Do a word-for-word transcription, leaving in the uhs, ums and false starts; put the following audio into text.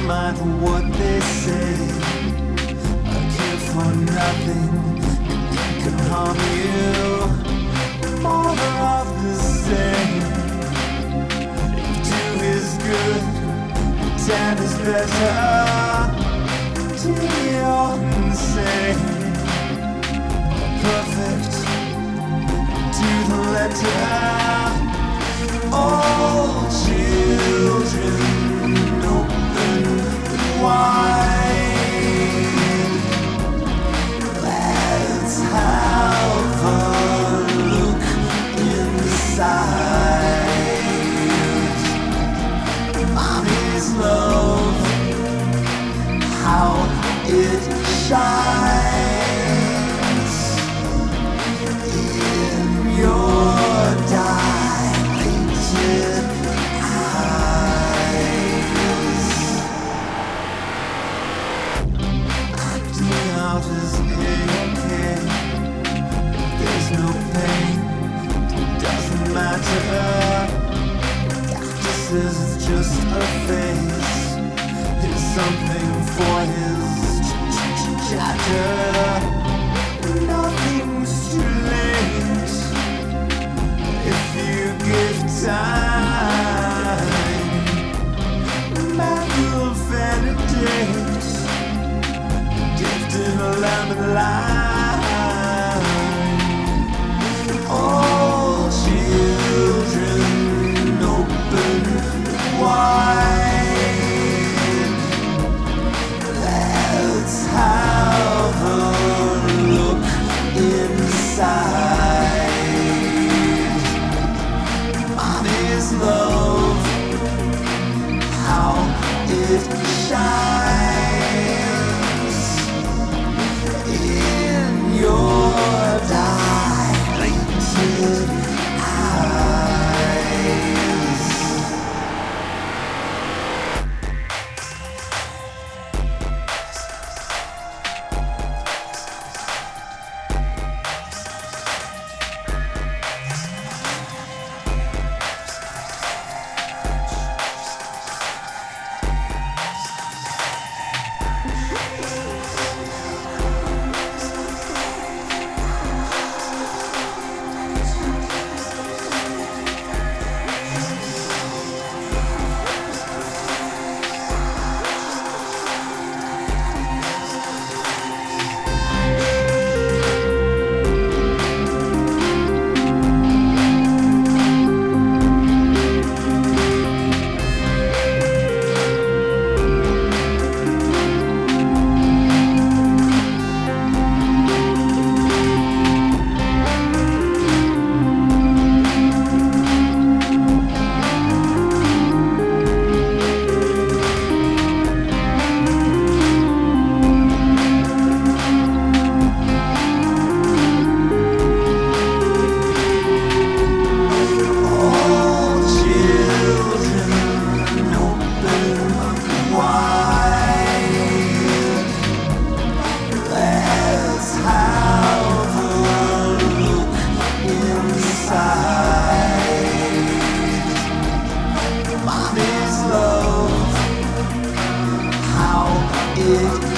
mind what they say. A gift for nothing, it can harm you. More of the same. Do is good, and is better. Do your insane. Perfect to the letter. All children open wide. Let's have a look inside. Mommy's love, how it shines in your dilated eyes. Acting out as A K. There's no pain, it doesn't matter. Doctor says it's just a phase. It's something for his chatter. Nothing's too late if you give time. Man will validate, gifted a lemon line. All children open wide. Let's have a look inside. Mommy's love, how it shines in your dilated eyes. Mommy's love, how it